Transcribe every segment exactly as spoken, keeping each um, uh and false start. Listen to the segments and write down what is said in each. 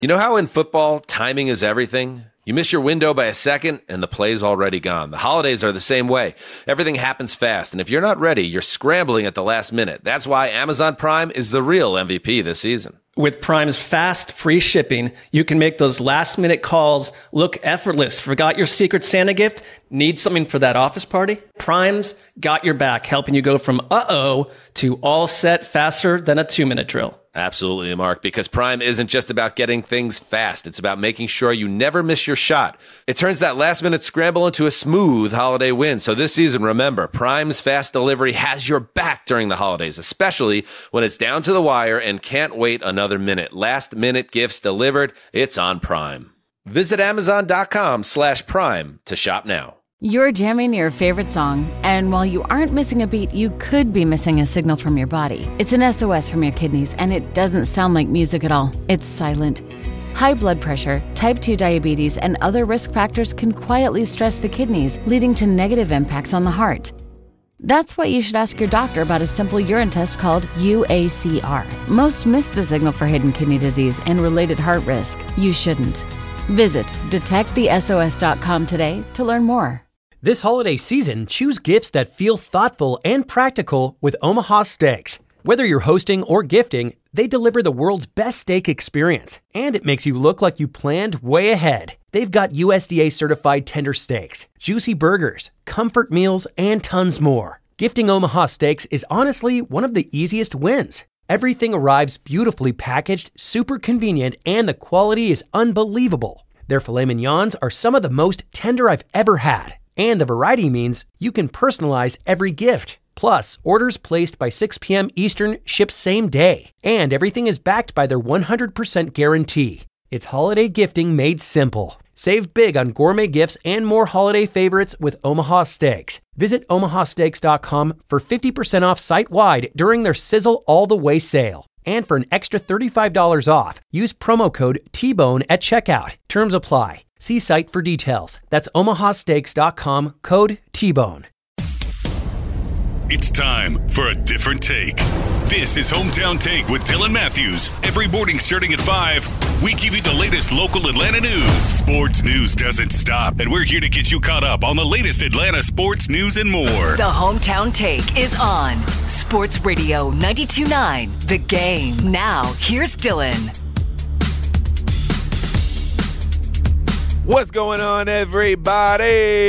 You know how in football, timing is everything? You miss your window by a second, and the play's already gone. The holidays are the same way. Everything happens fast, and if you're not ready, you're scrambling at the last minute. That's why Amazon Prime is the real M V P this season. With Prime's fast, free shipping, you can make those last-minute calls look effortless. Forgot your Secret Santa gift? Need something for that office party? Prime's got your back, helping you go from uh-oh to all set faster than a two-minute drill. Absolutely, Mark, because Prime isn't just about getting things fast. It's about making sure you never miss your shot. It turns that last-minute scramble into a smooth holiday win. So this season, remember, Prime's fast delivery has your back during the holidays, especially when it's down to the wire and can't wait another minute. Last-minute gifts delivered. It's on Prime. Visit Amazon.com slash Prime to shop now. You're jamming your favorite song, and while you aren't missing a beat, you could be missing a signal from your body. It's an S O S from your kidneys, and it doesn't sound like music at all. It's silent. High blood pressure, type two diabetes, and other risk factors can quietly stress the kidneys, leading to negative impacts on the heart. That's why you should ask your doctor about a simple urine test called U A C R. Most miss the signal for hidden kidney disease and related heart risk. You shouldn't. Visit detect the S O S dot com today to learn more. This holiday season, choose gifts that feel thoughtful and practical with Omaha Steaks. Whether you're hosting or gifting, they deliver the world's best steak experience, and it makes you look like you planned way ahead. They've got U S D A-certified tender steaks, juicy burgers, comfort meals, and tons more. Gifting Omaha Steaks is honestly one of the easiest wins. Everything arrives beautifully packaged, super convenient, and the quality is unbelievable. Their filet mignons are some of the most tender I've ever had. And the variety means you can personalize every gift. Plus, orders placed by six p.m. Eastern ship same day. And everything is backed by their one hundred percent guarantee. It's holiday gifting made simple. Save big on gourmet gifts and more holiday favorites with Omaha Steaks. Visit Omaha Steaks dot com for fifty percent off site-wide during their Sizzle All the Way sale. And for an extra thirty-five dollars off, use promo code T Bone at checkout. Terms apply. See site for details. That's Omaha Steaks dot com, code T Bone. It's time for a different take. This is Hometown Take with Dylan Matthews. Every morning starting at five, we give you the latest local Atlanta news. Sports news doesn't stop, and we're here to get you caught up on the latest Atlanta sports news and more. The Hometown Take is on Sports Radio ninety-two point nine, The Game. Now, here's Dylan. What's going on, everybody?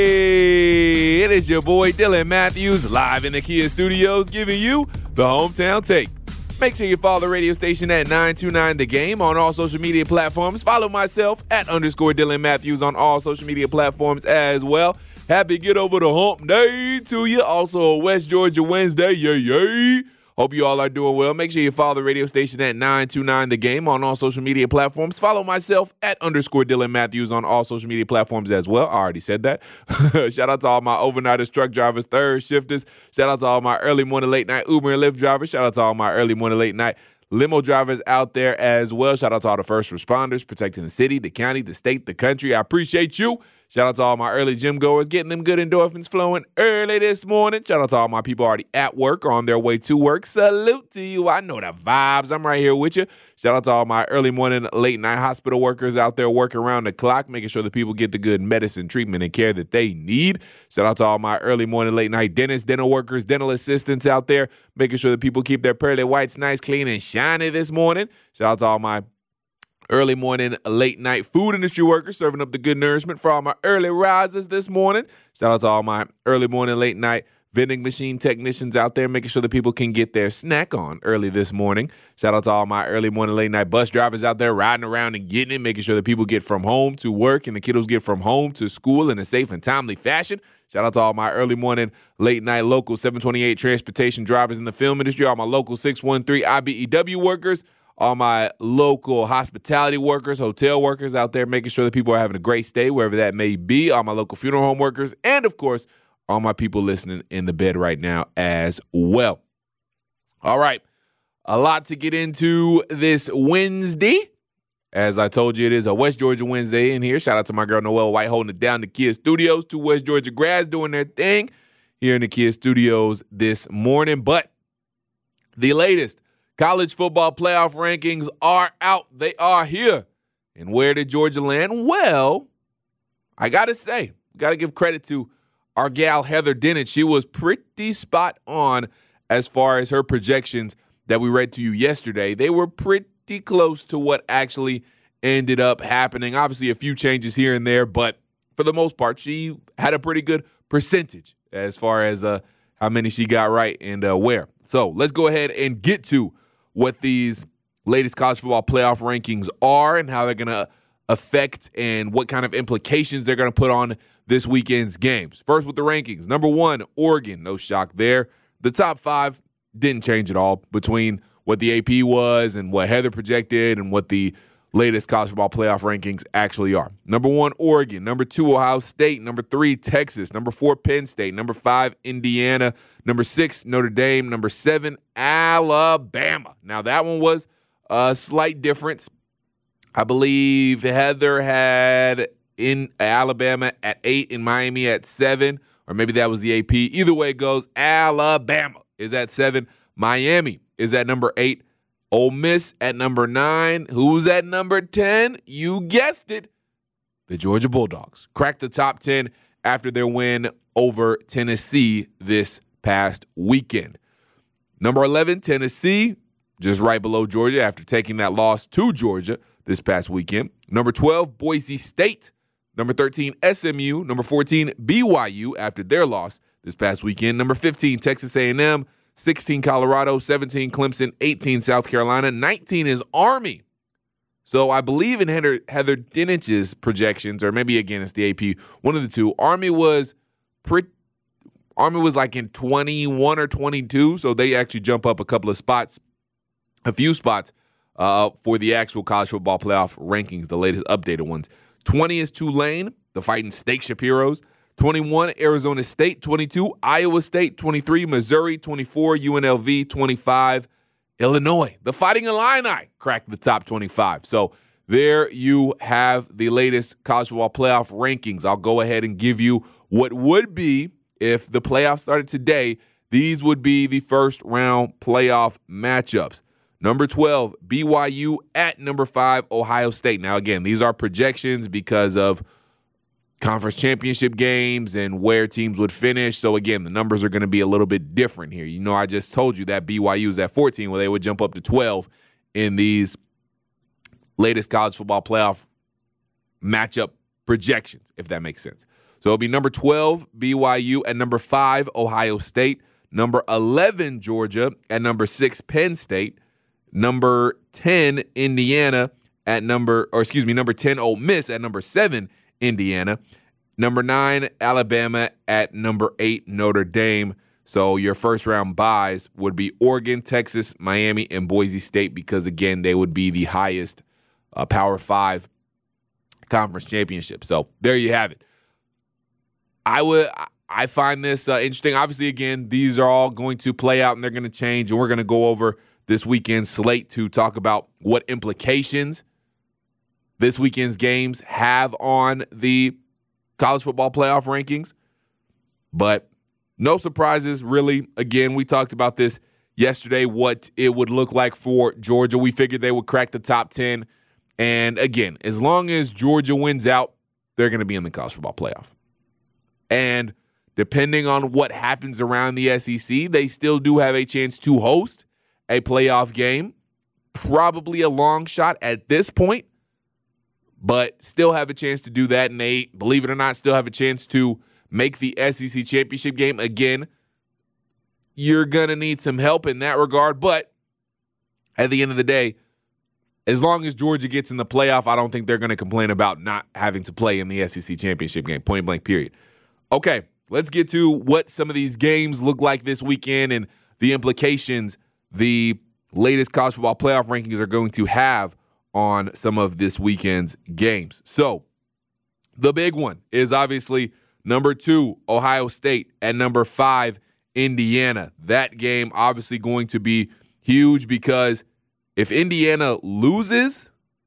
It is your boy Dylan Matthews live in the Kia Studios giving you the Hometown Take. Make sure you follow the radio station at nine two nine The Game on all social media platforms. Follow myself at underscore Dylan Matthews on all social media platforms as well. Happy Get Over the Hump Day to you. Also a West Georgia Wednesday. Yay, yay. Hope you all are doing well. Make sure you follow the radio station at nine two nine The Game on all social media platforms. Follow myself at underscore Dylan Matthews on all social media platforms as well. I already said that. Shout out to all my overnighters, truck drivers, third shifters. Shout out to all my early morning, late night Uber and Lyft drivers. Shout out to all my early morning, late night limo drivers out there as well. Shout out to all the first responders protecting the city, the county, the state, the country. I appreciate you. Shout out to all my early gym goers getting them good endorphins flowing early this morning. Shout out to all my people already at work or on their way to work. Salute to you. I know the vibes. I'm right here with you. Shout out to all my early morning, late night hospital workers out there working around the clock, making sure that people get the good medicine, treatment, and care that they need. Shout out to all my early morning, late night dentists, dental workers, dental assistants out there, making sure that people keep their pearly whites nice, clean, and shiny this morning. Shout out to all my early morning, late night food industry workers serving up the good nourishment for all my early risers this morning. Shout out to all my early morning, late night vending machine technicians out there making sure that people can get their snack on early this morning. Shout out to all my early morning, late night bus drivers out there riding around and getting it, making sure that people get from home to work and the kiddos get from home to school in a safe and timely fashion. Shout out to all my early morning, late night local seven twenty-eight transportation drivers in the film industry, all my local six one three I B E W workers, all my local hospitality workers, hotel workers out there making sure that people are having a great stay wherever that may be, all my local funeral home workers, and, of course, all my people listening in the bed right now as well. All right, a lot to get into this Wednesday. As I told you, it is a West Georgia Wednesday in here. Shout out to my girl Noelle White holding it down the Kia Studios. Two West Georgia grads doing their thing here in the Kia Studios this morning. But the latest college football playoff rankings are out. They are here. And where did Georgia land? Well, I got to say, got to give credit to our gal Heather Dennett. She was pretty spot on as far as her projections that we read to you yesterday. They were pretty close to what actually ended up happening. Obviously, a few changes here and there, but for the most part, she had a pretty good percentage as far as uh, how many she got right and uh, where. So let's go ahead and get to what these latest college football playoff rankings are and how they're going to affect and what kind of implications they're going to put on this weekend's games. First with the rankings. Number one, Oregon. No shock there. The top five didn't change at all between what the A P was and what Heather projected and what the latest college football playoff rankings actually are. Number one, Oregon. Number two, Ohio State. Number three, Texas. Number four, Penn State. Number five, Indiana. Number six, Notre Dame. Number seven, Alabama. Now, that one was a slight difference. I believe Heather had in Alabama at eight and Miami at seven, or maybe that was the A P. Either way it goes, Alabama is at seven. Miami is at number eight. Ole Miss at number nine. Who's at number ten? You guessed it. The Georgia Bulldogs cracked the top ten after their win over Tennessee this past weekend. Number eleven, Tennessee, just right below Georgia after taking that loss to Georgia this past weekend. Number twelve, Boise State. Number thirteen, S M U. Number fourteen, B Y U after their loss this past weekend. Number fifteen, Texas A and M. sixteen, Colorado. seventeen, Clemson. eighteen, South Carolina. nineteen is Army. So I believe in Heather, Heather Dennett's projections, or maybe again it's the A P, one of the two. Army was pretty. Army was like in twenty-one or twenty-two, so they actually jump up a couple of spots, a few spots uh, for the actual college football playoff rankings, the latest updated ones. twenty is Tulane, the Fighting Steak Shapiros. twenty-one, Arizona State. twenty-two, Iowa State. twenty-three, Missouri. twenty-four, U N L V. twenty-five, Illinois. The Fighting Illini cracked the top twenty-five. So there you have the latest college football playoff rankings. I'll go ahead and give you what would be, if the playoffs started today, these would be the first round playoff matchups. Number twelve, B Y U at number five, Ohio State. Now, again, these are projections because of conference championship games and where teams would finish. So, again, the numbers are going to be a little bit different here. You know, I just told you that B Y U is at fourteen, where they would jump up to twelve in these latest college football playoff matchup projections, if that makes sense. So it'll be number twelve, B Y U, at number five, Ohio State. Number eleven, Georgia. At number six, Penn State. Number ten, Indiana. At number, or excuse me, number ten, Ole Miss. At number seven, Indiana. Number nine, Alabama. At number eight, Notre Dame. So your first round buys would be Oregon, Texas, Miami, and Boise State because, again, they would be the highest uh, Power Five conference championship. So there you have it. I would. I find this uh, interesting. Obviously, again, these are all going to play out and they're going to change, and we're going to go over this weekend's slate to talk about what implications this weekend's games have on the college football playoff rankings. But no surprises, really. Again, we talked about this yesterday, what it would look like for Georgia. We figured they would crack the top ten. And again, as long as Georgia wins out, they're going to be in the college football playoff. And depending on what happens around the S E C, they still do have a chance to host a playoff game. Probably a long shot at this point, but still have a chance to do that. And they, believe it or not, still have a chance to make the S E C championship game. Again, you're going to need some help in that regard. But at the end of the day, as long as Georgia gets in the playoff, I don't think they're going to complain about not having to play in the S E C championship game, point blank, period. Okay, let's get to what some of these games look like this weekend and the implications the latest college football playoff rankings are going to have on some of this weekend's games. So, the big one is obviously number two, Ohio State, and number five, Indiana. That game obviously going to be huge because if Indiana loses,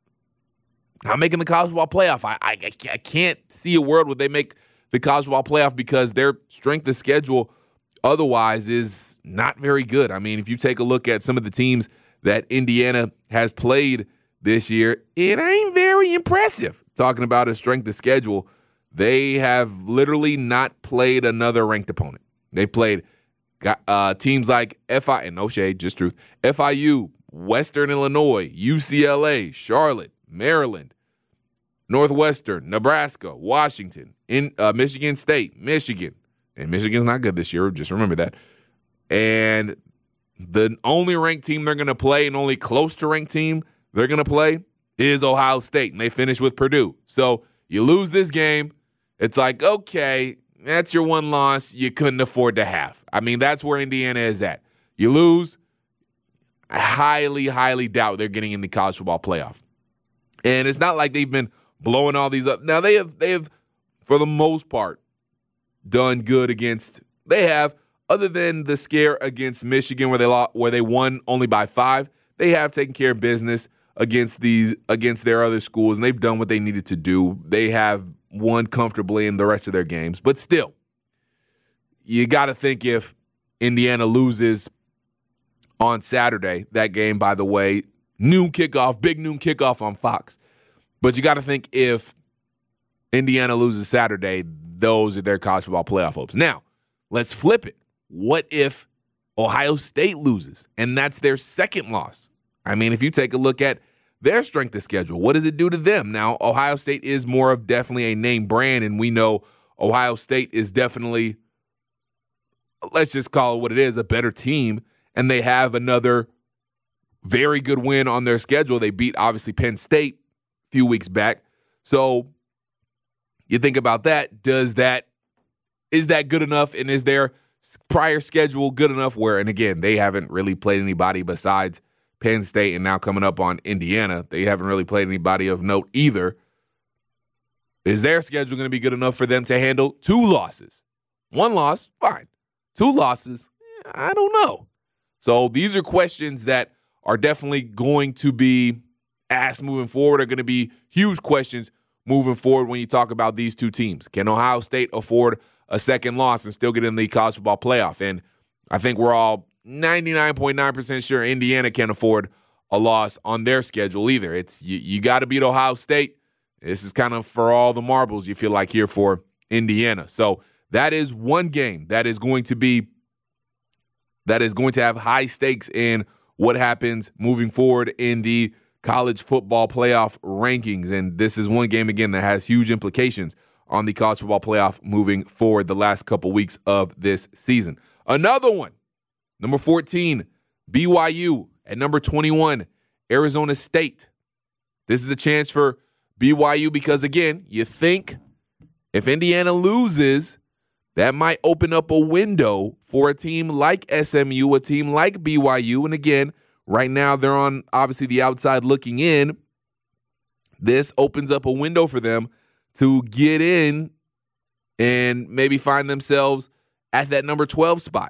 not making the college football playoff, I, I, I can't see a world where they make the college football playoff because their strength of schedule otherwise is not very good. I mean, if you take a look at some of the teams that Indiana has played this year, it ain't very impressive. Talking about a strength of schedule, they have literally not played another ranked opponent. They've played uh, teams like F I, and no shade, just truth, F I U, Western Illinois, U C L A, Charlotte, Maryland, Northwestern, Nebraska, Washington, in uh, Michigan State, Michigan. And Michigan's not good this year, just remember that. And the only ranked team they're going to play and only close to ranked team they're going to play is Ohio State, and they finish with Purdue. So you lose this game, it's like, okay, that's your one loss you couldn't afford to have. I mean, that's where Indiana is at. You lose, I highly, highly doubt they're getting in the college football playoff. And it's not like they've been blowing all these up. Now, they have, they have, for the most part, done good against, they have, other than the scare against Michigan where they lost, where they won only by five, they have taken care of business against these against their other schools, and they've done what they needed to do. They have won comfortably in the rest of their games. But still, you got to think if Indiana loses on Saturday, that game, by the way, noon kickoff, big noon kickoff on Fox. But you got to think if Indiana loses Saturday, those are their college football playoff hopes. Now, let's flip it. What if Ohio State loses, and that's their second loss? I mean, if you take a look at their strength of schedule, what does it do to them? Now, Ohio State is more of definitely a name brand, and we know Ohio State is definitely, let's just call it what it is, a better team, and they have another very good win on their schedule. They beat, obviously, Penn State a few weeks back. So you think about that. Does that, is that good enough, and is their prior schedule good enough where, and again, they haven't really played anybody besides Penn State, and now coming up on Indiana, they haven't really played anybody of note either. Is their schedule going to be good enough for them to handle two losses? One loss, fine. Two losses, I don't know. So these are questions that are definitely going to be asked moving forward, are going to be huge questions moving forward when you talk about these two teams. Can Ohio State afford a second loss and still get in the college football playoff? And I think we're all ninety-nine point nine percent sure Indiana can't afford a loss on their schedule either. It's you, you got to beat Ohio State. This is kind of for all the marbles you feel like here for Indiana. So that is one game that is going to be that is going to have high stakes in what happens moving forward in the college football playoff rankings. And this is one game, again, that has huge implications on the college football playoff moving forward the last couple weeks of this season. Another one. Number fourteen, B Y U. At number twenty-one, Arizona State. This is a chance for B Y U because, again, you think if Indiana loses, that might open up a window for a team like S M U, a team like B Y U. And, again, right now they're on, obviously, the outside looking in. This opens up a window for them to get in and maybe find themselves at that number twelve spot.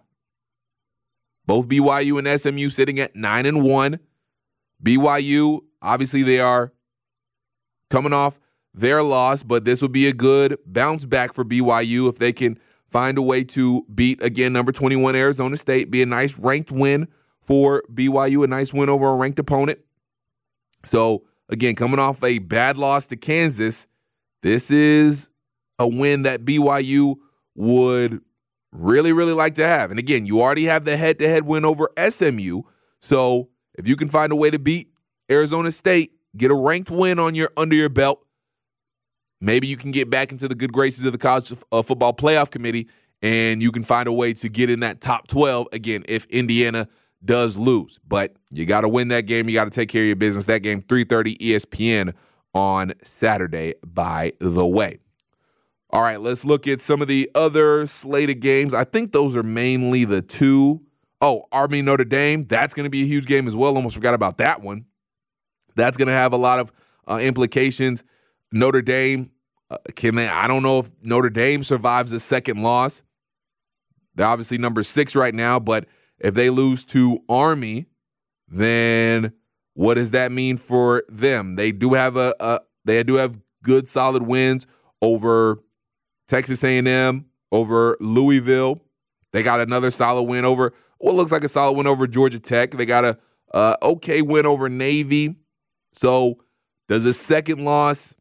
Both B Y U and S M U sitting at nine and one. B Y U, obviously, they are coming off their loss, but this would be a good bounce back for B Y U if they can find a way to beat, again, number twenty-one Arizona State. Be a nice ranked win for B Y U, a nice win over a ranked opponent. So, again, coming off a bad loss to Kansas, this is a win that B Y U would really, really like to have. And again, you already have the head-to-head win over S M U. So if you can find a way to beat Arizona State, get a ranked win on your under your belt, maybe you can get back into the good graces of the college uh, football playoff committee, and you can find a way to get in that top twelve, again, if Indiana does lose. But you got to win that game. You got to take care of your business. That game, three thirty E S P N on Saturday, by the way. All right, let's look at some of the other slated games. I think those are mainly the two. Oh, Army Notre Dame. That's going to be a huge game as well. Almost forgot about that one. That's going to have a lot of uh, implications. Notre Dame, uh, can they? I don't know if Notre Dame survives a second loss. They're obviously number six right now, but if they lose to Army, then what does that mean for them? They do have a, a they do have good, solid wins over Texas A and M, over Louisville. They got another solid win over what looks like a solid win over Georgia Tech. They got a uh, okay win over Navy. So does a second loss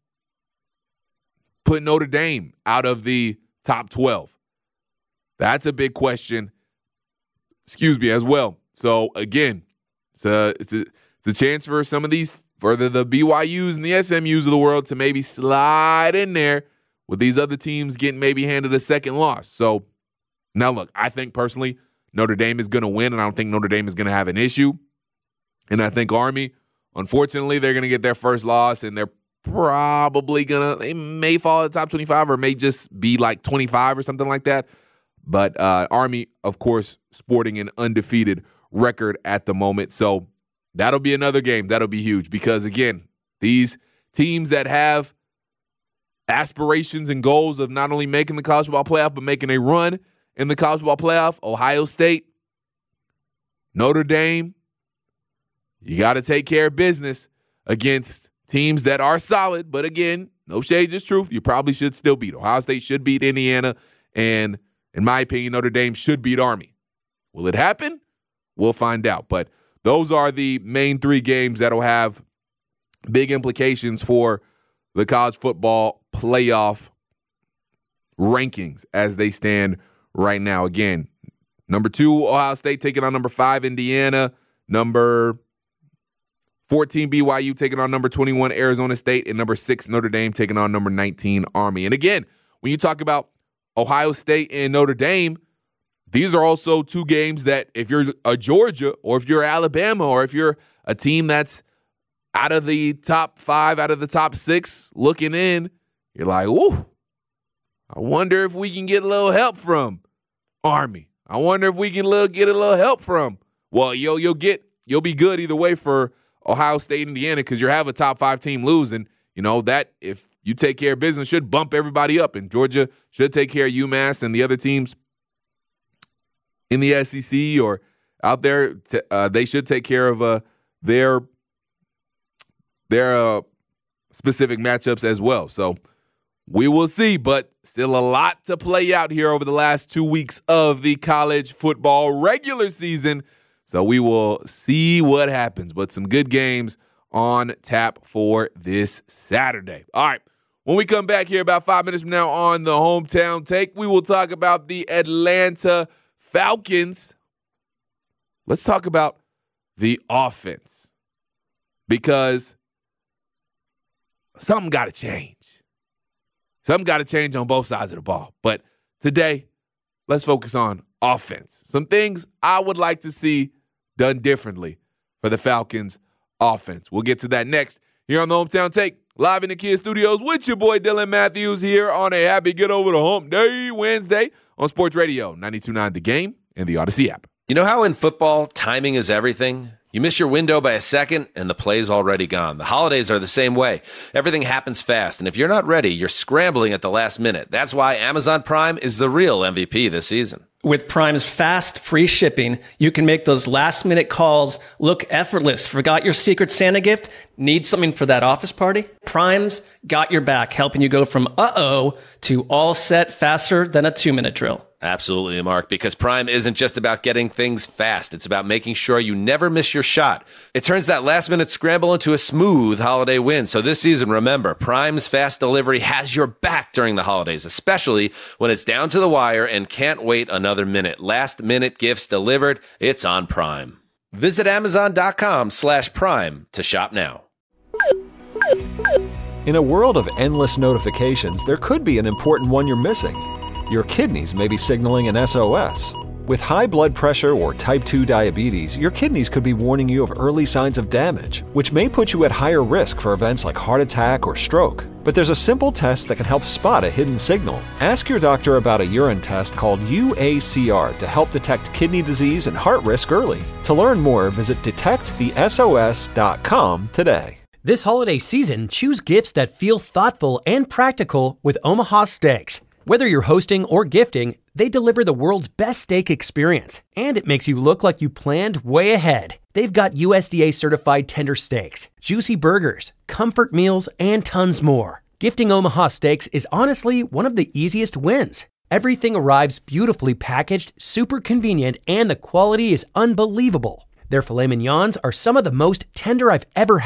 put Notre Dame out of the top twelve? That's a big question, excuse me, as well. So, again, it's a, it's a, it's a chance for some of these, for the, the B Y Us and the S M Us of the world to maybe slide in there with these other teams getting maybe handed a second loss. So, now look, I think personally Notre Dame is going to win, and I don't think Notre Dame is going to have an issue. And I think Army, unfortunately, they're going to get their first loss, and they're probably going to, they may fall at the top twenty-five or may just be like twenty-five or something like that. But uh, Army, of course, sporting an undefeated record at the moment. So that'll be another game. That'll be huge because, again, these teams that have aspirations and goals of not only making the college football playoff, but making a run in the college football playoff, Ohio State, Notre Dame, you got to take care of business against teams that are solid. But again, no shade, just truth. You probably should still beat. Ohio State should beat Indiana. And in my opinion, Notre Dame should beat Army. Will it happen? We'll find out. But those are the main three games that will have big implications for the college football playoff rankings as they stand right now. Again, number two, Ohio State taking on number five, Indiana. Number fourteen, B Y U taking on number twenty-one, Arizona State. And number six, Notre Dame taking on number nineteen, Army. And again, when you talk about Ohio State and Notre Dame, these are also two games that if you're a Georgia or if you're Alabama or if you're a team that's out of the top five, out of the top six looking in, you're like, ooh, I wonder if we can get a little help from Army. I wonder if we can little, get a little help from. Well, you'll, you'll get, you'll be good either way for Ohio State, Indiana, because you have a top five team losing. You know, that if you take care of business should bump everybody up. And Georgia should take care of UMass and the other teams in the S E C or out there. To, uh, they should take care of uh, their their uh, specific matchups as well. So we will see, but still a lot to play out here over the last two weeks of the college football regular season. So we will see what happens, but some good games on tap for this Saturday. All right. When we come back here about five minutes from now on the Hometown Take, we will talk about the Atlanta Falcons. Let's talk about the offense because something got to change. Something got to change on both sides of the ball. But today, let's focus on offense. Some things I would like to see done differently for the Falcons offense. We'll get to that next here on the Hometown Take, live in the Kia Studios with your boy Dylan Matthews here on a happy Get Over the Hump Day Wednesday on Sports Radio ninety-two point nine The Game and the Odyssey app. You know how in football, timing is everything? You miss your window by a second, and the play's already gone. The holidays are the same way. Everything happens fast, and if you're not ready, you're scrambling at the last minute. That's why Amazon Prime is the real M V P this season. With Prime's fast, free shipping, you can make those last-minute calls look effortless. Forgot your Secret Santa gift? Need something for that office party? Prime's got your back, helping you go from uh-oh to all set faster than a two-minute drill. Absolutely, Mark, because Prime isn't just about getting things fast. It's about making sure you never miss your shot. It turns that last-minute scramble into a smooth holiday win. So this season, remember, Prime's fast delivery has your back during the holidays, especially when it's down to the wire and can't wait another minute. Last-minute gifts delivered, it's on Prime. Visit Amazon.com slash Prime to shop now. In a world of endless notifications, there could be an important one you're missing. Your kidneys may be signaling an S O S. With high blood pressure or type two diabetes, your kidneys could be warning you of early signs of damage, which may put you at higher risk for events like heart attack or stroke. But there's a simple test that can help spot a hidden signal. Ask your doctor about a urine test called U A C R to help detect kidney disease and heart risk early. To learn more, visit detect the S O S dot com today. This holiday season, choose gifts that feel thoughtful and practical with Omaha Steaks. Whether you're hosting or gifting, they deliver the world's best steak experience, and it makes you look like you planned way ahead. They've got U S D A-certified tender steaks, juicy burgers, comfort meals, and tons more. Gifting Omaha Steaks is honestly one of the easiest wins. Everything arrives beautifully packaged, super convenient, and the quality is unbelievable. Their filet mignons are some of the most tender I've ever had.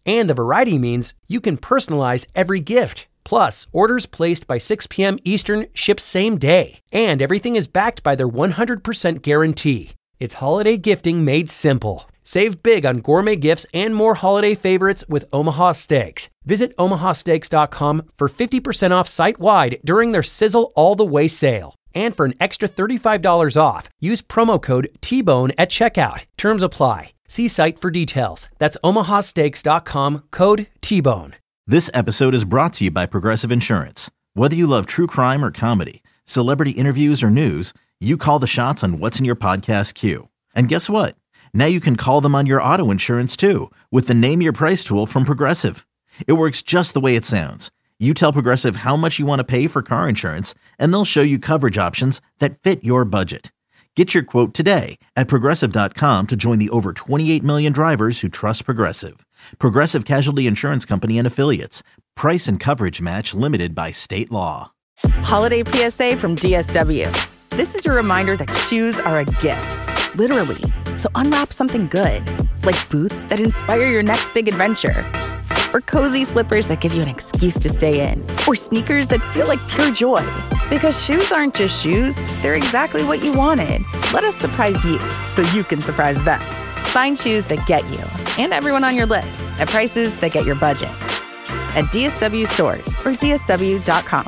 And the variety means you can personalize every gift. Plus, orders placed by six p.m. Eastern ship same day. And everything is backed by their one hundred percent guarantee. It's holiday gifting made simple. Save big on gourmet gifts and more holiday favorites with Omaha Steaks. Visit omaha steaks dot com for fifty percent off site-wide during their Sizzle All the Way sale. And for an extra thirty-five dollars off, use promo code T Bone at checkout. Terms apply. See site for details. That's omaha steaks dot com, code T Bone. This episode is brought to you by Progressive Insurance. Whether you love true crime or comedy, celebrity interviews or news, you call the shots on what's in your podcast queue. And guess what? Now you can call them on your auto insurance too with the Name Your Price tool from Progressive. It works just the way it sounds. You tell Progressive how much you want to pay for car insurance, and they'll show you coverage options that fit your budget. Get your quote today at progressive dot com to join the over twenty-eight million drivers who trust Progressive. Progressive Casualty Insurance Company and Affiliates. Price and coverage match limited by state law. Holiday P S A from D S W. This is your reminder that shoes are a gift, literally. So unwrap something good, like boots that inspire your next big adventure, or cozy slippers that give you an excuse to stay in, or sneakers that feel like pure joy. Because shoes aren't just shoes, they're exactly what you wanted. Let us surprise you so you can surprise them. Find shoes that get you and everyone on your list at prices that get your budget. At D S W stores or D S W dot com.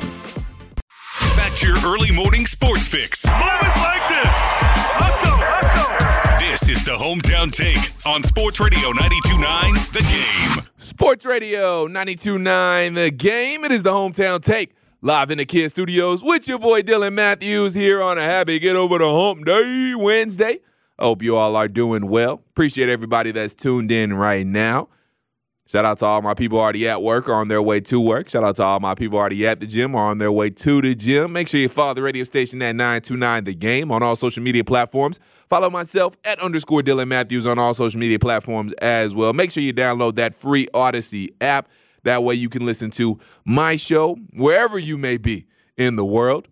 Back to your early morning sports fix. Move us like this. Let's go, let's go. This is the Hometown Take on Sports Radio ninety-two point nine The Game. Sports Radio ninety-two point nine The Game. It is the Hometown Take. Live in the Kia Studios with your boy Dylan Matthews here on a happy Get Over the Hump Day Wednesday. I hope you all are doing well. Appreciate everybody that's tuned in right now. Shout out to all my people already at work or on their way to work. Shout out to all my people already at the gym or on their way to the gym. Make sure you follow the radio station at nine two nine The Game on all social media platforms. Follow myself at underscore Dylan Matthews on all social media platforms as well. Make sure you download that free Odyssey app. That way you can listen to my show wherever you may be in the world.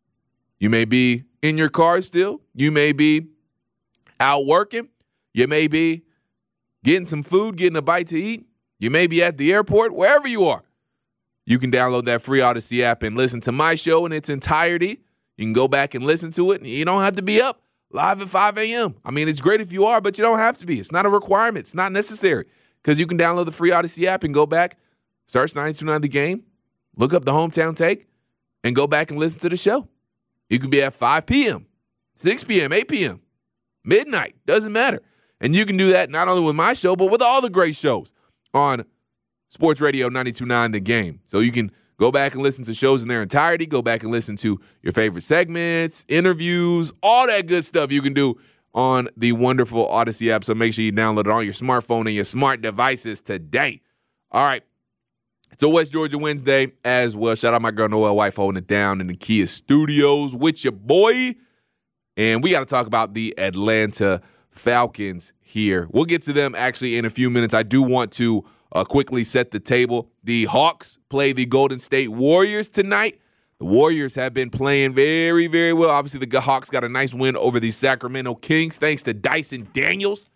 You may be in your car still. You may be out working. You may be getting some food, getting a bite to eat. You may be at the airport. Wherever you are, you can download that free Odyssey app and listen to my show in its entirety. You can go back and listen to it. And you don't have to be up live at five a.m. I mean, it's great if you are, but you don't have to be. It's not a requirement. It's not necessary because you can download the free Odyssey app and go back, search ninety-two point nine The Game, look up the Hometown Take, and go back and listen to the show. You can be at five p.m., six p.m., eight p.m., midnight. Doesn't matter. And you can do that not only with my show, but with all the great shows on Sports Radio ninety-two point nine The Game. So you can go back and listen to shows in their entirety, go back and listen to your favorite segments, interviews, all that good stuff you can do on the wonderful Odyssey app. So make sure you download it on your smartphone and your smart devices today. All right. It's a West Georgia Wednesday as well. Shout out my girl Noelle Wife holding it down in the Kia Studios with your boy. And we got to talk about the Atlanta Falcons here. We'll get to them actually in a few minutes. I do want to uh, quickly set the table. The Hawks play the Golden State Warriors tonight. The Warriors have been playing very, very well. Obviously, the Hawks got a nice win over the Sacramento Kings thanks to Dyson Daniels,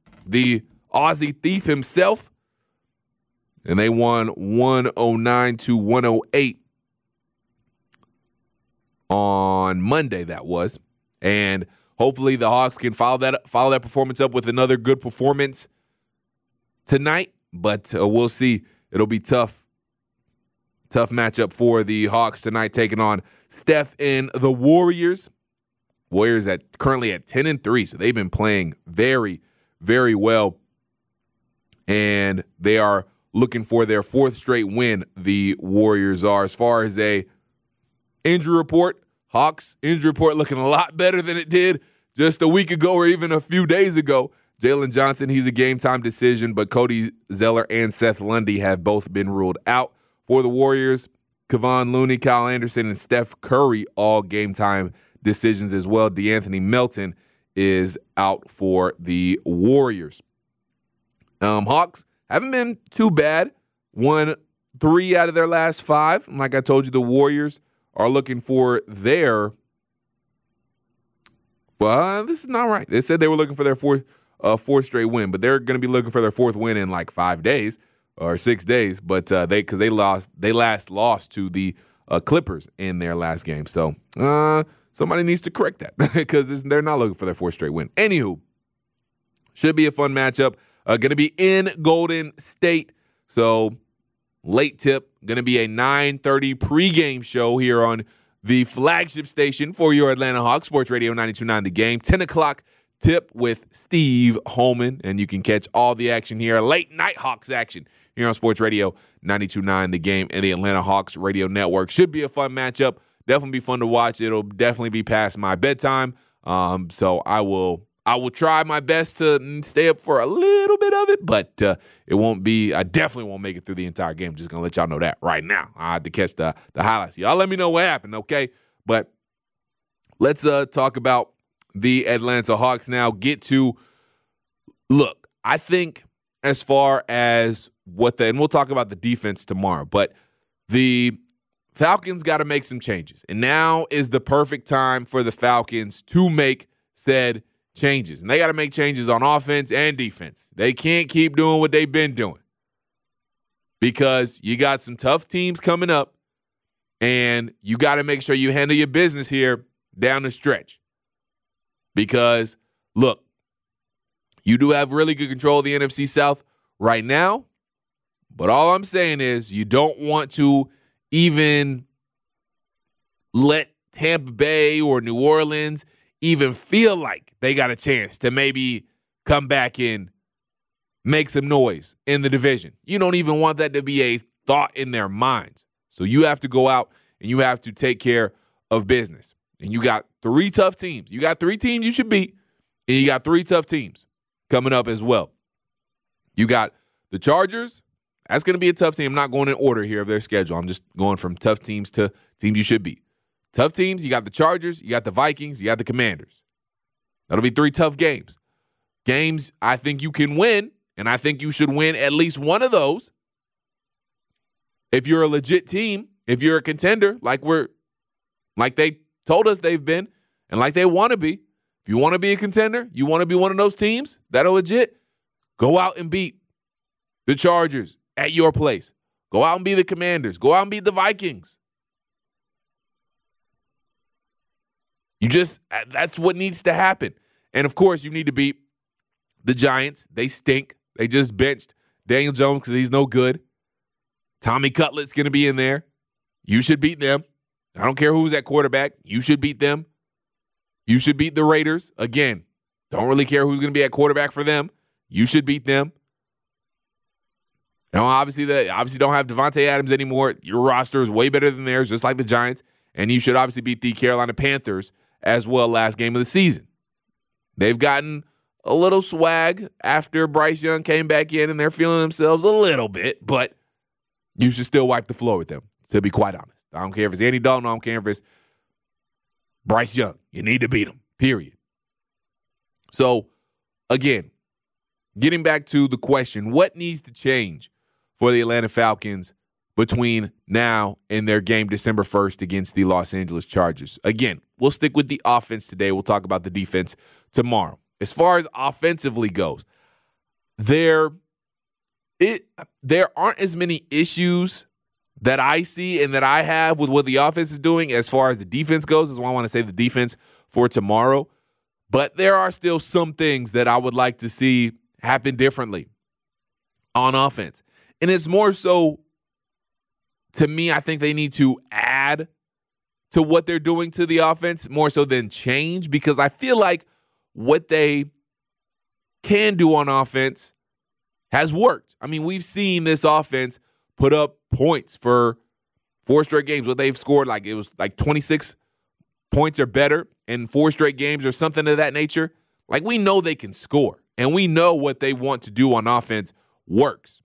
the Aussie thief himself. And they won one oh nine to one oh eight on Monday, that was. And hopefully the Hawks can follow that follow that performance up with another good performance tonight. But uh, we'll see. It'll be tough. Tough matchup for the Hawks tonight, taking on Steph and the Warriors. Warriors at currently at ten and three, so they've been playing very, very well. And they are looking for their fourth straight win, the Warriors are. As far as a injury report, Hawks injury report looking a lot better than it did just a week ago or even a few days ago. Jalen Johnson, he's a game-time decision, but Cody Zeller and Seth Lundy have both been ruled out. For the Warriors, Kevon Looney, Kyle Anderson, and Steph Curry, all game-time decisions as well. DeAnthony Melton is out for the Warriors. Um, Hawks haven't been too bad. Won three out of their last five. And like I told you, the Warriors are looking for their well, this is not right. They said they were looking for their fourth, uh, fourth straight win, but they're going to be looking for their fourth win in like five days. or six days, but uh, they because they lost they last lost to the uh, Clippers in their last game. So uh, somebody needs to correct that because they're not looking for their fourth straight win. Anywho, should be a fun matchup. Uh, going to be in Golden State. So late tip, going to be a nine thirty pregame show here on the flagship station for your Atlanta Hawks, Sports Radio ninety-two point nine The Game. ten o'clock tip with Steve Holman, and you can catch all the action here, late night Hawks action here on Sports Radio ninety-two point nine The Game and the Atlanta Hawks Radio Network. Should be a fun matchup. Definitely be fun to watch. It'll definitely be past my bedtime, um, so I will I will try my best to stay up for a little bit of it, but uh, it won't be. I definitely won't make it through the entire game. Just gonna let y'all know that right now. I have to catch the the highlights. Y'all let me know what happened, okay? But let's uh, talk about the Atlanta Hawks now. Get to look. I think as far as what the and we'll talk about the defense tomorrow, but the Falcons got to make some changes, and now is the perfect time for the Falcons to make said changes. And they got to make changes on offense and defense. They can't keep doing what they've been doing because you got some tough teams coming up, and you got to make sure you handle your business here down the stretch. Because, look, you do have really good control of the N F C South right now, but all I'm saying is you don't want to even let Tampa Bay or New Orleans even feel like they got a chance to maybe come back and make some noise in the division. You don't even want that to be a thought in their minds. So you have to go out and you have to take care of business. And you got three tough teams. You got three teams you should beat, and you got three tough teams coming up as well. You got the Chargers. That's going to be a tough team. I'm not going in order here of their schedule. I'm just going from tough teams to teams you should beat. Tough teams, you got the Chargers, you got the Vikings, you got the Commanders. That'll be three tough games. Games I think you can win, and I think you should win at least one of those. If you're a legit team, if you're a contender, like we're, like they told us they've been, and like they want to be, if you want to be a contender, you want to be one of those teams that are legit, go out and beat the Chargers at your place. Go out and beat the Commanders. Go out and beat the Vikings. You just, that's what needs to happen. And, of course, you need to beat the Giants. They stink. They just benched Daniel Jones because he's no good. Tommy Cutlett's going to be in there. You should beat them. I don't care who's at quarterback. You should beat them. You should beat the Raiders. Again, don't really care who's going to be at quarterback for them. You should beat them. Now, obviously, they obviously don't have Devontae Adams anymore. Your roster is way better than theirs, just like the Giants. And you should obviously beat the Carolina Panthers as well last game of the season. They've gotten a little swag after Bryce Young came back in, and they're feeling themselves a little bit, but you should still wipe the floor with them, to be quite honest. I don't care if it's Andy Dalton. I don't care if it's Bryce Young. You need to beat them, period. So, again, getting back to the question, what needs to change for the Atlanta Falcons between now and their game December first against the Los Angeles Chargers? Again, we'll stick with the offense today. We'll talk about the defense tomorrow. As far as offensively goes, there, it, there aren't as many issues that I see and that I have with what the offense is doing as far as the defense goes. That's why I want to say the defense for tomorrow. But there are still some things that I would like to see happen differently on offense. And it's more so, to me, I think they need to add to what they're doing to the offense more so than change, because I feel like what they can do on offense has worked. I mean, we've seen this offense put up points for four straight games. What they've scored, like it was like twenty-six points or better in four straight games or something of that nature. Like, we know they can score, and we know what they want to do on offense works.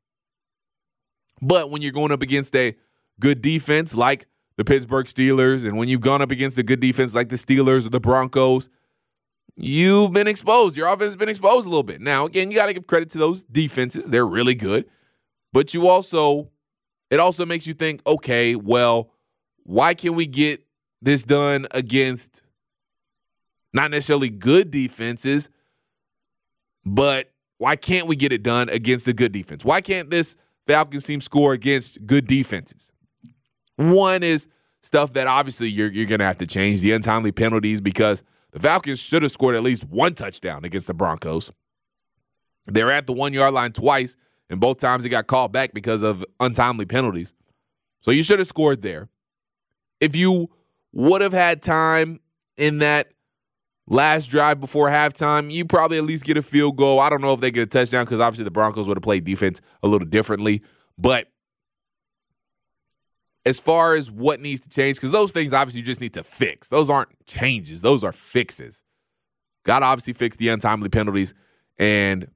But when you're going up against a good defense like the Pittsburgh Steelers, and when you've gone up against a good defense like the Steelers or the Broncos, you've been exposed. Your offense has been exposed a little bit. Now, again, you got to give credit to those defenses. They're really good. But you also, it also makes you think, okay, well, why can't we get this done against not necessarily good defenses, but why can't we get it done against a good defense? Why can't this Falcons teams score against good defenses. One is stuff that obviously you're, you're going to have to change, the untimely penalties, because the Falcons should have scored at least one touchdown against the Broncos. They're at the one-yard line twice, and both times they got called back because of untimely penalties. So you should have scored there. If you would have had time in that last drive before halftime, you probably at least get a field goal. I don't know if they get a touchdown because obviously the Broncos would have played defense a little differently. But as far as what needs to change, because those things obviously you just need to fix. Those aren't changes. Those are fixes. Got to obviously fix the untimely penalties and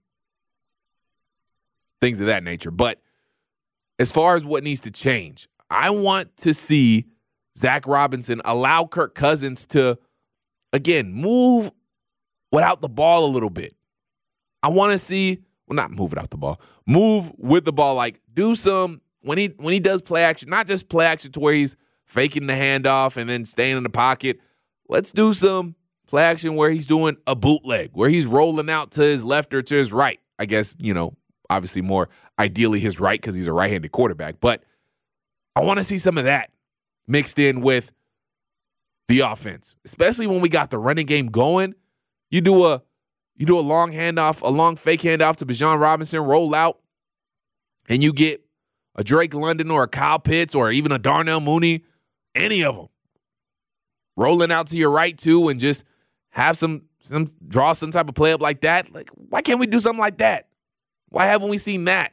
things of that nature. But as far as what needs to change, I want to see Zach Robinson allow Kirk Cousins to, again, move without the ball a little bit. I want to see, well, not move without the ball, move with the ball, like do some, when he when he does play action, not just play action to where he's faking the handoff and then staying in the pocket. Let's do some play action where he's doing a bootleg, where he's rolling out to his left or to his right. I guess, you know, obviously more ideally his right because he's a right-handed quarterback. But I want to see some of that mixed in with the offense, especially when we got the running game going. You do a you do a long handoff, a long fake handoff to Bijan Robinson, roll out, and you get a Drake London or a Kyle Pitts or even a Darnell Mooney, any of them, rolling out to your right too, and just have some some draw some type of play up like that. Like, why can't we do something like that? Why haven't we seen that?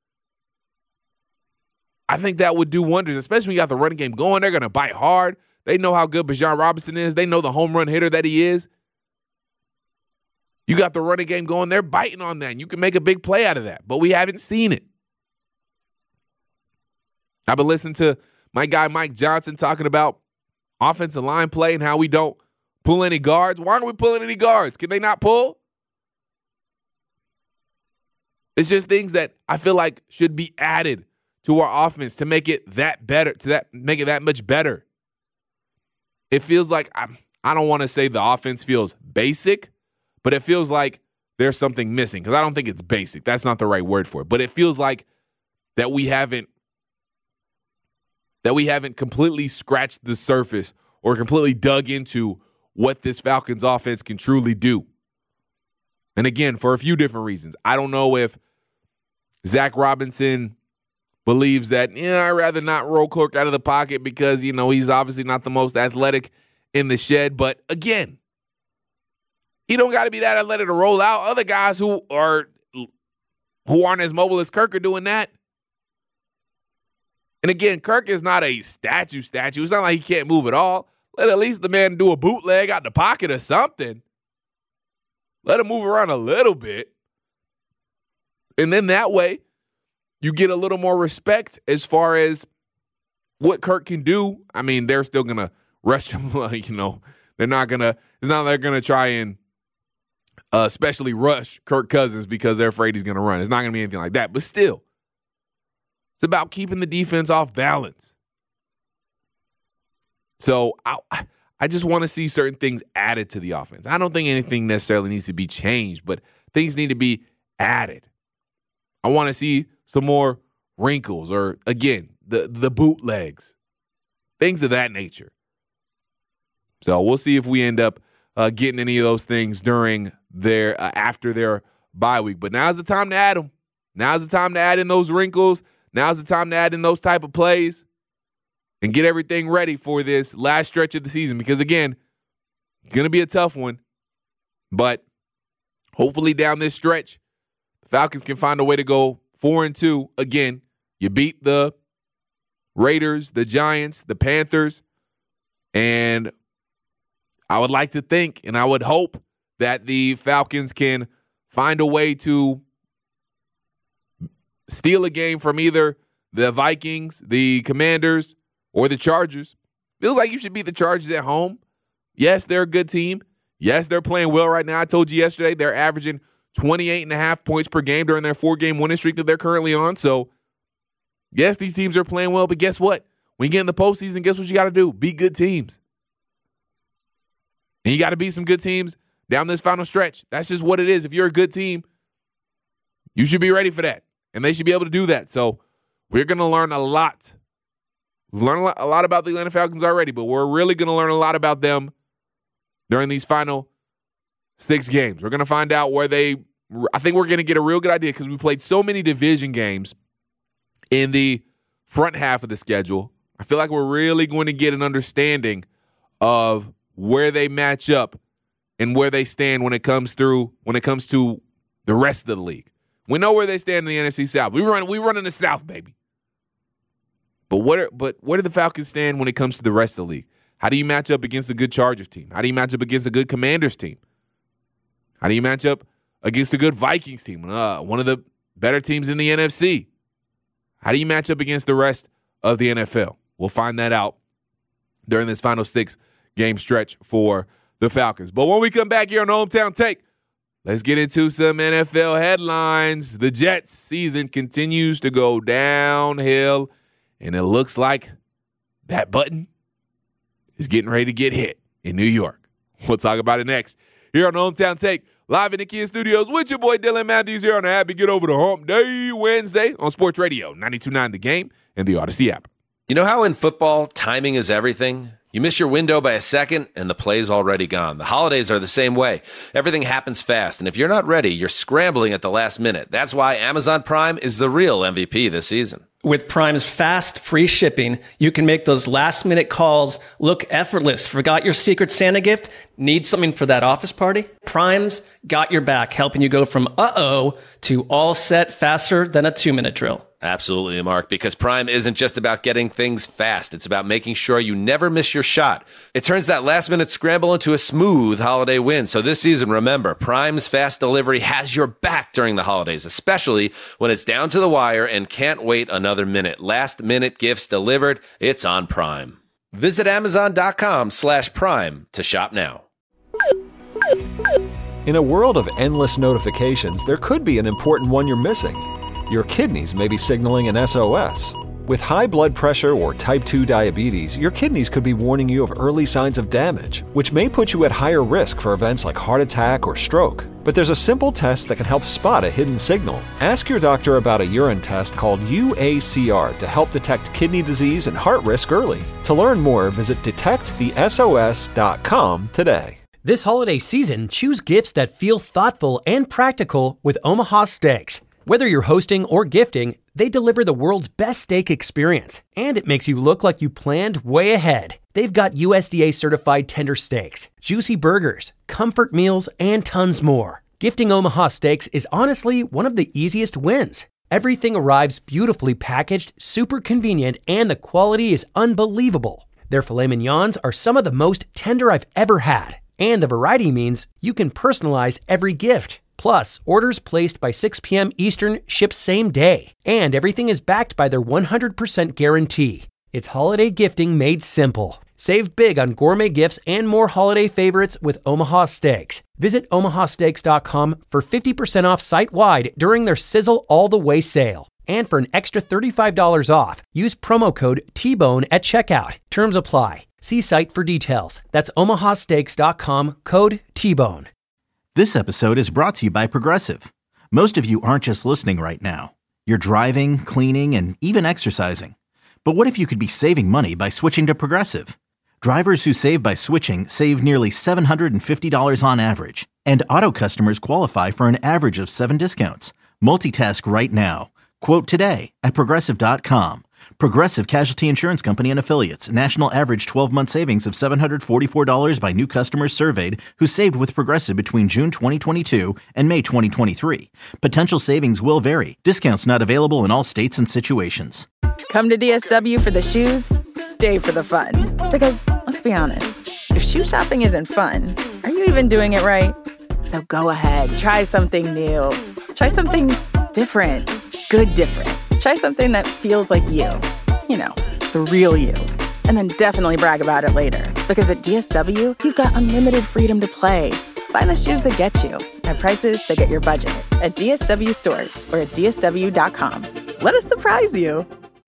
I think that would do wonders, especially when you got the running game going. They're going to bite hard. They know how good Bijan Robinson is. They know the home run hitter that he is. You got the running game going. They're biting on that, and you can make a big play out of that, but we haven't seen it. I've been listening to my guy Mike Johnson talking about offensive line play and how we don't pull any guards. Why aren't we pulling any guards? Can they not pull? It's just things that I feel like should be added to our offense to make it that better, to that make it that much better. It feels like, I'm, I don't want to say the offense feels basic, but it feels like there's something missing, because I don't think it's basic. That's not the right word for it. But it feels like that we haven't that we haven't completely scratched the surface or completely dug into what this Falcons offense can truly do. And again, for a few different reasons. I don't know if Zach Robinson believes that, yeah, I'd rather not roll Kirk out of the pocket because, you know, he's obviously not the most athletic in the shed. But again, he don't got to be that athletic to roll out. Other guys who are who aren't as mobile as Kirk are doing that. And again, Kirk is not a statue statue. It's not like he can't move at all. Let at least the man do a bootleg out the pocket or something. Let him move around a little bit. And then that way, you get a little more respect as far as what Kirk can do. I mean, they're still going to rush him. Like, you know, they're not going to, it's not like they're going to try and uh, especially rush Kirk Cousins because they're afraid he's going to run. It's not going to be anything like that. But still, it's about keeping the defense off balance. So I, I just want to see certain things added to the offense. I don't think anything necessarily needs to be changed, but things need to be added. I want to see some more wrinkles or, again, the, the bootlegs, things of that nature. So we'll see if we end up uh, getting any of those things during their uh, after their bye week. But now's the time to add them. Now's the time to add in those wrinkles. Now's the time to add in those type of plays and get everything ready for this last stretch of the season. Because, again, it's going to be a tough one. But hopefully down this stretch, the Falcons can find a way to go four and two. Again, you beat the Raiders, the Giants, the Panthers, and I would like to think and I would hope that the Falcons can find a way to steal a game from either the Vikings, the Commanders, or the Chargers. Feels like you should beat the Chargers at home. Yes, they're a good team. Yes, they're playing well right now. I told you yesterday they're averaging twenty-eight and a half points per game during their four-game winning streak that they're currently on. So, yes, these teams are playing well, but guess what? When you get in the postseason, guess what you got to do? Beat good teams. And you got to beat some good teams down this final stretch. That's just what it is. If you're a good team, you should be ready for that. and they should be able to do that. So we're going to learn a lot. We've learned a lot about the Atlanta Falcons already, but we're really going to learn a lot about them during these final six games. We're going to find out where they – I think we're going to get a real good idea because we played so many division games in the front half of the schedule. I feel like we're really going to get an understanding of where they match up and where they stand when it comes through when it comes to the rest of the league. We know where they stand in the N F C South. We run we run in the South, baby. But what are, but where do the Falcons stand when it comes to the rest of the league? How do you match up against a good Chargers team? How do you match up against a good Commanders team? How do you match up against a good Vikings team, uh, one of the better teams in the N F C? How do you match up against the rest of the N F L? We'll find that out during this final six-game stretch for the Falcons. But when we come back here on Hometown Take, let's get into some N F L headlines. The Jets season continues to go downhill, and it looks like that button is getting ready to get hit in New York. We'll talk about it next here on Hometown Take, live in the Kia Studios with your boy Dylan Matthews here on a Happy Get Over the Hump Day Wednesday on Sports Radio ninety-two point nine The Game and the Odyssey app. You know how in football, timing is everything? You miss your window by a second, and the play's already gone. The holidays are the same way. Everything happens fast, and if you're not ready, you're scrambling at the last minute. That's why Amazon Prime is the real M V P this season. With Prime's fast, free shipping, you can make those last-minute calls look effortless. Forgot your Secret Santa gift? Need something for that office party? Prime's got your back, helping you go from uh-oh to all set faster than a two-minute drill. Absolutely, Mark, because Prime isn't just about getting things fast. It's about making sure you never miss your shot. It turns that last-minute scramble into a smooth holiday win. So this season, remember, Prime's fast delivery has your back during the holidays, especially when it's down to the wire and can't wait another minute. Last-minute gifts delivered, it's on Prime. Visit Amazon.com slash Prime to shop now. In a world of endless notifications, there could be an important one you're missing. Your kidneys may be signaling an S O S. With high blood pressure or type two diabetes, your kidneys could be warning you of early signs of damage, which may put you at higher risk for events like heart attack or stroke. But there's a simple test that can help spot a hidden signal. Ask your doctor about a urine test called U A C R to help detect kidney disease and heart risk early. To learn more, visit detect the S O S dot com today. This holiday season, choose gifts that feel thoughtful and practical with Omaha Steaks. Whether you're hosting or gifting, they deliver the world's best steak experience, and it makes you look like you planned way ahead. They've got U S D A-certified tender steaks, juicy burgers, comfort meals, and tons more. Gifting Omaha Steaks is honestly one of the easiest wins. Everything arrives beautifully packaged, super convenient, and the quality is unbelievable. Their filet mignons are some of the most tender I've ever had, and the variety means you can personalize every gift. Plus, orders placed by six p.m. Eastern ship same day. And everything is backed by their one hundred percent guarantee. It's holiday gifting made simple. Save big on gourmet gifts and more holiday favorites with Omaha Steaks. Visit omaha steaks dot com for fifty percent off site-wide during their Sizzle All the Way sale. And for an extra thirty-five dollars off, use promo code T Bone at checkout. Terms apply. See site for details. That's omaha steaks dot com, code T Bone. This episode is brought to you by Progressive. Most of you aren't just listening right now. You're driving, cleaning, and even exercising. But what if you could be saving money by switching to Progressive? Drivers who save by switching save nearly seven hundred fifty dollars on average. And auto customers qualify for an average of seven discounts. Multitask right now. Quote today at progressive dot com. Progressive Casualty Insurance Company and Affiliates. National average twelve-month savings of seven hundred forty-four dollars by new customers surveyed who saved with Progressive between June twenty twenty-two and May twenty twenty-three. Potential savings will vary. Discounts not available in all states and situations. Come to D S W for the shoes, stay for the fun. Because, let's be honest, if shoe shopping isn't fun, are you even doing it right? So go ahead, try something new. Try something different. Good different. Try something that feels like you. You know, the real you. And then definitely brag about it later. Because at D S W, you've got unlimited freedom to play. Find the shoes that get you at prices that get your budget at D S W stores or at D S W dot com. Let us surprise you.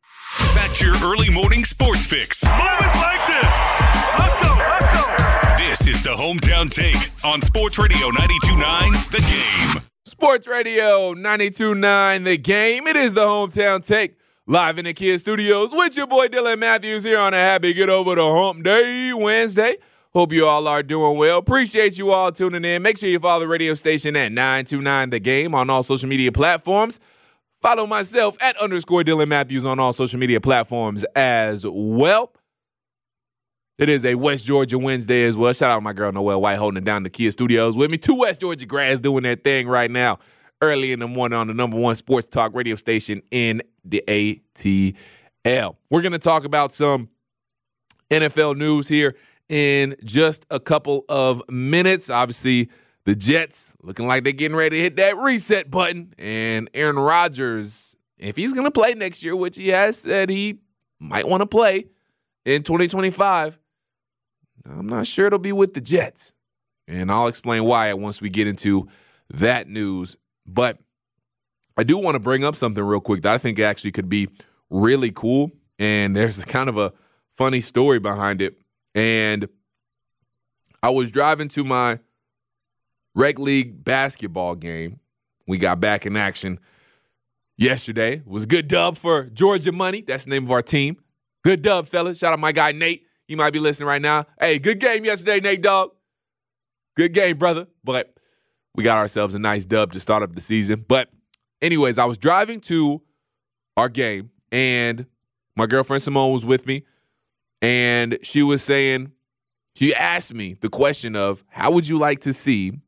Back to your early morning sports fix. Move it like this. Let's go, let's go. This is the Hometown Take on Sports Radio ninety-two point nine The Game. Sports Radio ninety-two point nine The Game. It is the Hometown Take live in the Kia Studios with your boy Dylan Matthews here on a happy Get Over the Hump Day Wednesday. Hope you all are doing well. Appreciate you all tuning in. Make sure you follow the radio station at nine two nine The Game on all social media platforms. Follow myself at underscore Dylan Matthews on all social media platforms as well. It is a West Georgia Wednesday as well. Shout out to my girl Noelle White holding it down the Kia Studios with me. Two West Georgia grads doing their thing right now early in the morning on the number one sports talk radio station in the A T L. We're going to talk about some N F L news here in just a couple of minutes. Obviously, the Jets looking like they're getting ready to hit that reset button. And Aaron Rodgers, if he's going to play next year, which he has said he might want to play in twenty twenty-five, I'm not sure it'll be with the Jets. And I'll explain why once we get into that news. But I do want to bring up something real quick that I think actually could be really cool. And there's a kind of a funny story behind it. And I was driving to my rec league basketball game. We got back in action yesterday. It was a good dub for Georgia Money. That's the name of our team. Good dub, fellas. Shout out my guy, Nate. He might be listening right now. Hey, good game yesterday, Nate, dog. Good game, brother. But we got ourselves a nice dub to start up the season. But anyways, I was driving to our game, and my girlfriend Simone was with me, and she was saying, she asked me the question of, how would you like to see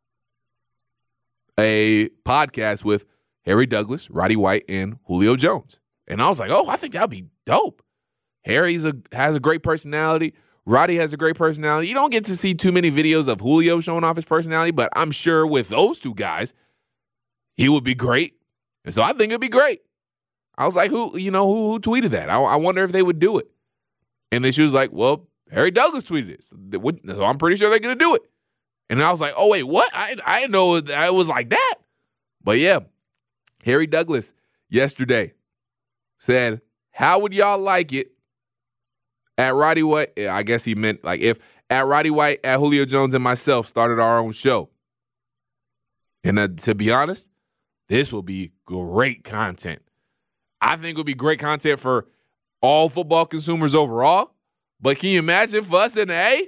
a podcast with Harry Douglas, Roddy White, and Julio Jones? And I was like, oh, I think that would be dope. Harry's a, has a great personality. Roddy has a great personality. You don't get to see too many videos of Julio showing off his personality, but I'm sure with those two guys, he would be great. And so I think it'd be great. I was like, who, you know, who, who tweeted that? I, I wonder if they would do it. And then she was like, well, Harry Douglas tweeted it. So I'm pretty sure they're going to do it. And I was like, oh, wait, what? I, I didn't know it was like that. But yeah, Harry Douglas yesterday said, how would y'all like it at Roddy White? I guess he meant like if at Roddy White, at Julio Jones, and myself started our own show. And uh, to be honest, this will be great content. I think it'll be great content for all football consumers overall. But can you imagine for us in the A?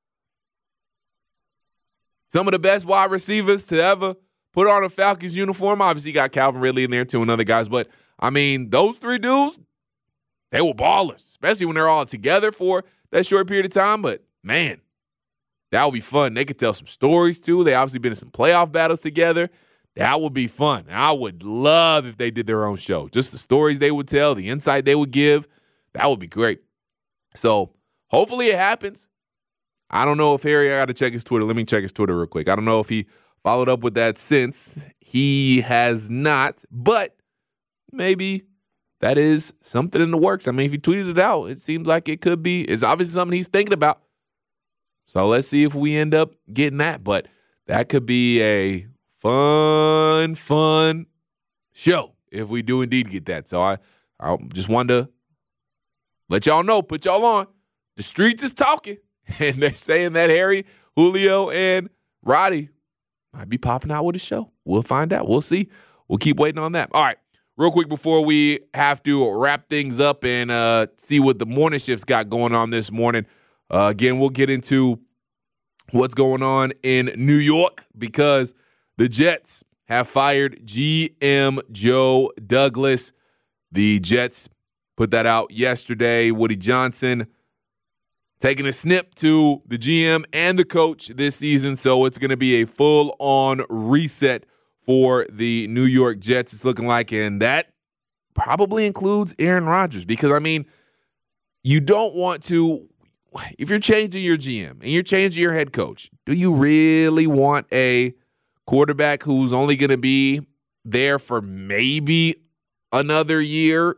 Some of the best wide receivers to ever put on a Falcons uniform. Obviously, you got Calvin Ridley in there too and other guys. But, I mean, those three dudes, they were ballers, especially when they're all together for that short period of time. But, man, that would be fun. They could tell some stories, too. They obviously been in some playoff battles together. That would be fun. I would love if they did their own show. Just the stories they would tell, the insight they would give. That would be great. So, hopefully it happens. I don't know if Harry, I got to check his Twitter. Let me check his Twitter real quick. I don't know if he followed up with that since. He has not, but maybe that is something in the works. I mean, if he tweeted it out, it seems like it could be. It's obviously something he's thinking about. So let's see if we end up getting that. But that could be a fun, fun show if we do indeed get that. So I, I just wanted to let y'all know, put y'all on. The streets is talking, and they're saying that Harry, Julio, and Roddy might be popping out with a show. We'll find out. We'll see. We'll keep waiting on that. All right. Real quick before we have to wrap things up and uh, see what the morning shift's got going on this morning. Uh, again, we'll get into what's going on in New York because the Jets have fired G M Joe Douglas. The Jets put that out yesterday. Woody Johnson taking a snip to the G M and the coach this season, so it's going to be a full-on reset for the New York Jets, it's looking like, and that probably includes Aaron Rodgers because, I mean, you don't want to – if you're changing your G M and you're changing your head coach, do you really want a quarterback who's only going to be there for maybe another year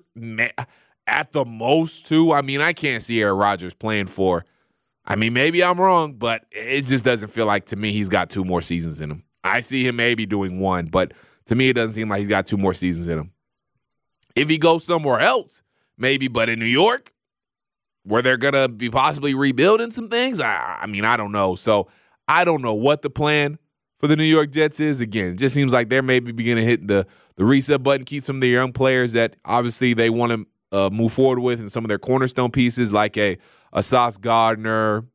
at the most two? I mean, I can't see Aaron Rodgers playing for – I mean, maybe I'm wrong, but it just doesn't feel like to me he's got two more seasons in him. I see him maybe doing one, but to me it doesn't seem like he's got two more seasons in him. If he goes somewhere else, maybe, but in New York, where they're going to be possibly rebuilding some things, I, I mean, I don't know. So I don't know what the plan for for the New York Jets is, again, it just seems like they're maybe beginning to hit the, the reset button, keep some of the young players that obviously they want to uh, move forward with, and some of their cornerstone pieces like a, a Sauce Gardner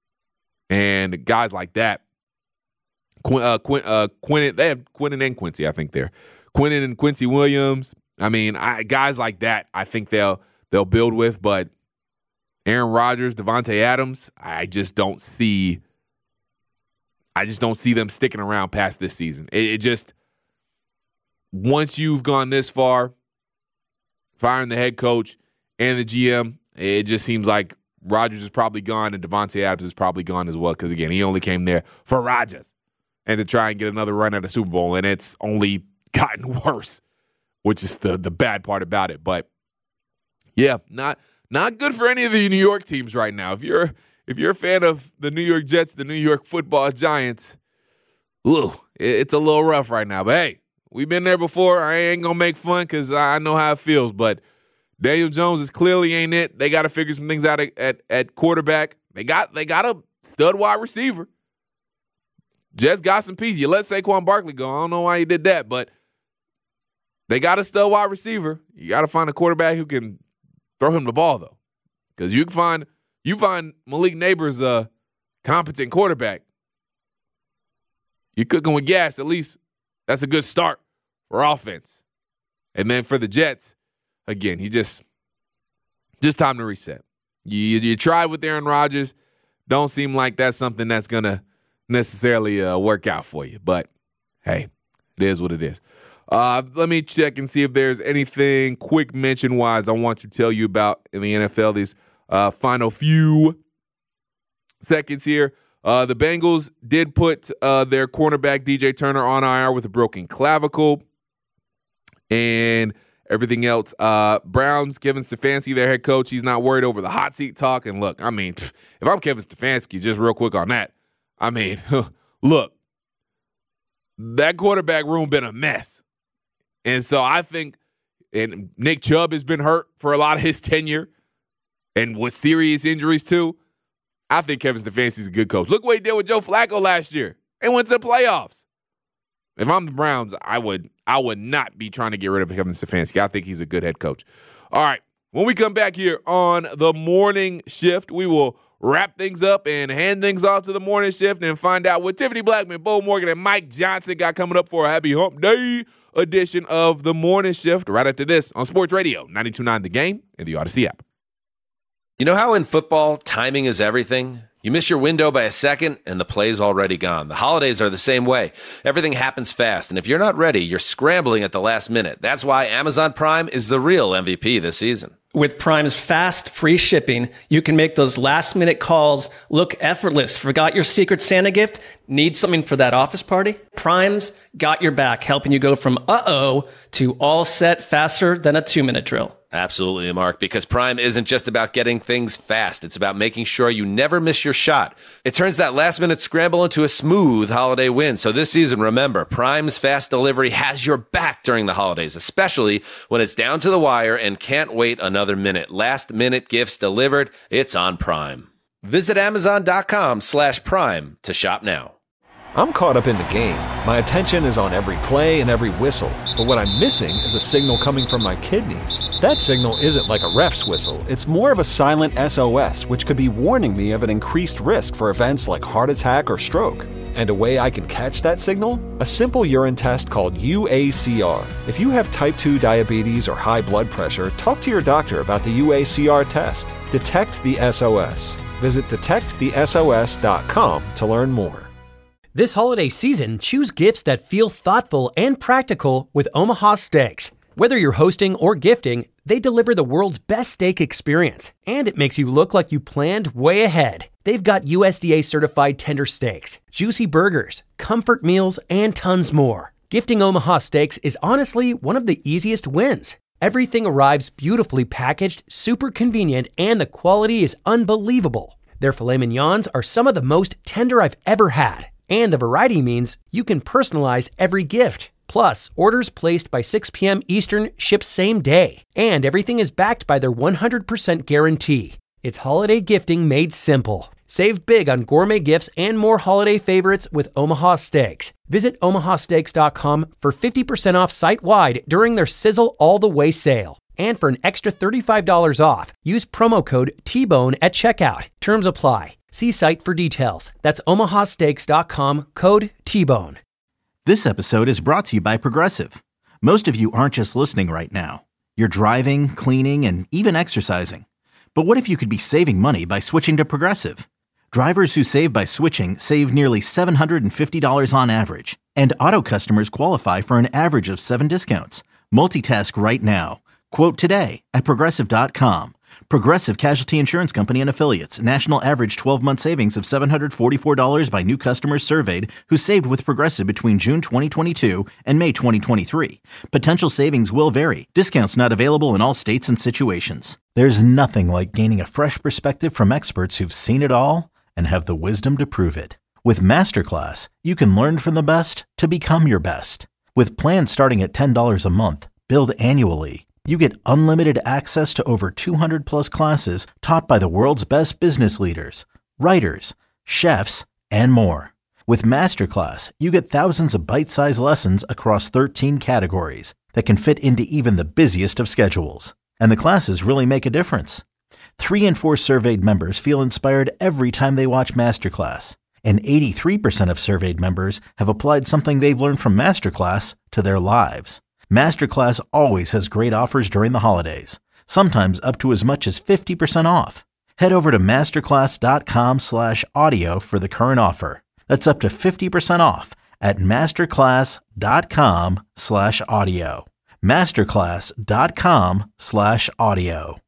and guys like that. Qu- uh, Qu- uh, Quentin, they have Quentin and Quincy, I think there. Quentin and Quincy Williams. I mean, I, guys like that, I think they'll they'll build with. But Aaron Rodgers, Devontae Adams, I just don't see. I just don't see them sticking around past this season. It, it just once you've gone this far, firing the head coach and the G M, it just seems like Rodgers is probably gone and Devontae Adams is probably gone as well. Because again, he only came there for Rodgers and to try and get another run at the Super Bowl, and it's only gotten worse, which is the the bad part about it. But yeah, not not good for any of the New York teams right now. If you're if you're a fan of the New York Jets, the New York Football Giants, ooh, it's a little rough right now. But hey, we've been there before. I ain't gonna make fun because I know how it feels. But Daniel Jones is clearly ain't it. They got to figure some things out at, at at quarterback. They got they got a stud wide receiver. Jets got some pieces. You let Saquon Barkley go. I don't know why you did that, but they got a stud wide receiver. You got to find a quarterback who can throw him the ball, though, because you can find you find Malik Neighbors a competent quarterback. You're cooking with gas. At least that's a good start for offense. And then for the Jets, again, he just just time to reset. You you, you tried with Aaron Rodgers. Don't seem like that's something that's gonna necessarily uh, work out for you. But hey, it is what it is. Uh, let me check and see if there's anything quick mention-wise I want to tell you about in the N F L these uh, final few seconds here. Uh, the Bengals did put uh, their cornerback D J Turner on I R with a broken clavicle. And everything else, uh, Browns, Kevin Stefanski, their head coach, he's not worried over the hot seat talk. And look, I mean, if I'm Kevin Stefanski, just real quick on that, I mean, look, that quarterback room been a mess. And so I think, and Nick Chubb has been hurt for a lot of his tenure and with serious injuries too. I think Kevin Stefanski's a good coach. Look what he did with Joe Flacco last year and went to the playoffs. If I'm the Browns, I would I would not be trying to get rid of Kevin Stefanski. I think he's a good head coach. All right, when we come back here on the morning shift, we will wrap things up and hand things off to the morning shift and find out what Tiffany Blackman, Bo Morgan, and Mike Johnson got coming up for a happy hump day edition of the morning shift right after this on Sports Radio ninety-two point nine The Game and the Odyssey app. You know how in football, timing is everything? You miss your window by a second, and the play's already gone. The holidays are the same way. Everything happens fast, and if you're not ready, you're scrambling at the last minute. That's why Amazon Prime is the real M V P this season. With Prime's fast, free shipping, you can make those last-minute calls look effortless. Forgot your Secret Santa gift? Need something for that office party? Prime's got your back, helping you go from uh-oh to all set faster than a two-minute drill. Absolutely, Mark, because Prime isn't just about getting things fast. It's about making sure you never miss your shot. It turns that last-minute scramble into a smooth holiday win. So this season, remember, Prime's fast delivery has your back during the holidays, especially when it's down to the wire and can't wait another minute. Last-minute gifts delivered, it's on Prime. Visit Amazon.com slash Prime to shop now. I'm caught up in the game. My attention is on every play and every whistle. But what I'm missing is a signal coming from my kidneys. That signal isn't like a ref's whistle. It's more of a silent S O S, which could be warning me of an increased risk for events like heart attack or stroke. And a way I can catch that signal? A simple urine test called U A C R. If you have type two diabetes or high blood pressure, talk to your doctor about the U A C R test. Detect the S O S. Visit detect the S O S dot com to learn more. This holiday season, choose gifts that feel thoughtful and practical with Omaha Steaks. Whether you're hosting or gifting, they deliver the world's best steak experience, and it makes you look like you planned way ahead. They've got U S D A certified tender steaks, juicy burgers, comfort meals, and tons more. Gifting Omaha Steaks is honestly one of the easiest wins. Everything arrives beautifully packaged, super convenient, and the quality is unbelievable. Their filet mignons are some of the most tender I've ever had. And the variety means you can personalize every gift. Plus, orders placed by six p.m. Eastern ship same day. And everything is backed by their one hundred percent guarantee. It's holiday gifting made simple. Save big on gourmet gifts and more holiday favorites with Omaha Steaks. Visit omaha steaks dot com for fifty percent off site-wide during their Sizzle All the Way sale. And for an extra thirty-five dollars off, use promo code T-Bone at checkout. Terms apply. See site for details. That's omaha steaks dot com, code T-Bone. This episode is brought to you by Progressive. Most of you aren't just listening right now. You're driving, cleaning, and even exercising. But what if you could be saving money by switching to Progressive? Drivers who save by switching save nearly seven hundred fifty dollars on average. And auto customers qualify for an average of seven discounts. Multitask right now. Quote today at progressive dot com. Progressive Casualty Insurance Company and Affiliates. National average twelve-month savings of seven hundred forty-four dollars by new customers surveyed who saved with Progressive between June twenty twenty-two and May twenty twenty-three. Potential savings will vary. Discounts not available in all states and situations. There's nothing like gaining a fresh perspective from experts who've seen it all and have the wisdom to prove it. With Masterclass, you can learn from the best to become your best. With plans starting at ten dollars a month, billed annually, you get unlimited access to over two hundred plus classes taught by the world's best business leaders, writers, chefs, and more. With Masterclass, you get thousands of bite-sized lessons across thirteen categories that can fit into even the busiest of schedules. And the classes really make a difference. Three in four surveyed members feel inspired every time they watch Masterclass. And eighty-three percent of surveyed members have applied something they've learned from Masterclass to their lives. Masterclass always has great offers during the holidays, sometimes up to as much as fifty percent off. Head over to masterclass dot com slash audio for the current offer. That's up to fifty percent off at masterclass dot com slash audio. masterclass dot com slash audio.